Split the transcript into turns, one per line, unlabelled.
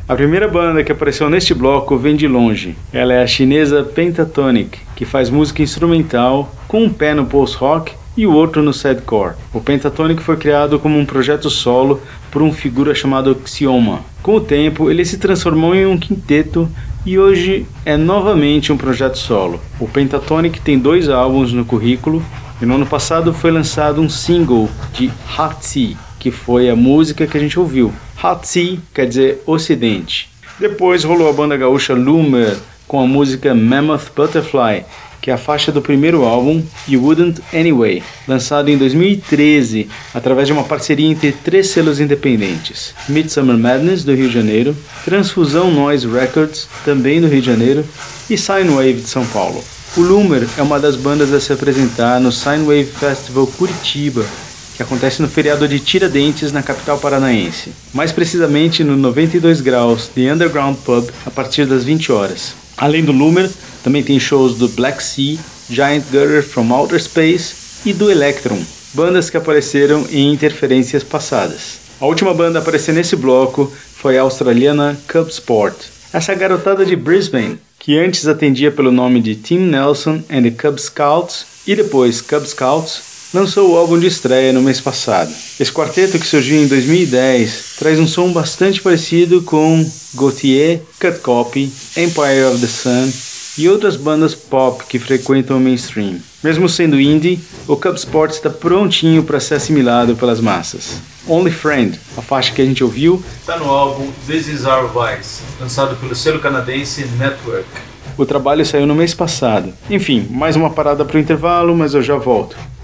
A primeira banda que apareceu neste bloco vem de longe. Ela é a chinesa Pentatonix, que faz música instrumental com um pé no post-rock e o outro no sadcore. O Pentatonix foi criado como um projeto solo por um figura chamado Xioma. Com o tempo, ele se transformou em um quinteto e hoje é novamente um projeto solo. O Pentatonix tem 2 álbuns no currículo e no ano passado foi lançado um single de Hot Sea, que foi a música que a gente ouviu. Hot Sea quer dizer Ocidente. Depois rolou a banda gaúcha Loomer com a música Mammoth Butterfly, que é a faixa do primeiro álbum You Wouldn't Anyway, lançado em 2013 através de uma parceria entre 3 selos independentes: Midsummer Madness, do Rio de Janeiro, Transfusão Noise Records, também do Rio de Janeiro, e Sine Wave, de São Paulo. O Loomer é uma das bandas a se apresentar no Sine Wave Festival Curitiba, que acontece no feriado de Tiradentes, na capital paranaense. Mais precisamente no 92 Graus, The Underground Pub, a partir das 20 horas. Além do Loomer, também tem shows do Black Sea, Giant Gutter from Outer Space e do Electron, bandas que apareceram em interferências passadas. A última banda a aparecer nesse bloco foi a australiana Cub Sport. Essa garotada de Brisbane, que antes atendia pelo nome de Tim Nelson and the Cub Scouts e depois Cub Scouts, lançou o álbum de estreia no mês passado. Esse quarteto, que surgiu em 2010, traz um som bastante parecido com Gautier, Cut Copy, Empire of the Sun e outras bandas pop que frequentam o mainstream. Mesmo sendo indie, o Cub Sport está prontinho para ser assimilado pelas massas. Only Friend, a faixa que a gente ouviu, está no álbum This Is Our Vice, lançado pelo selo canadense Network. O trabalho saiu no mês passado. Enfim, mais uma parada para o intervalo, mas eu já volto.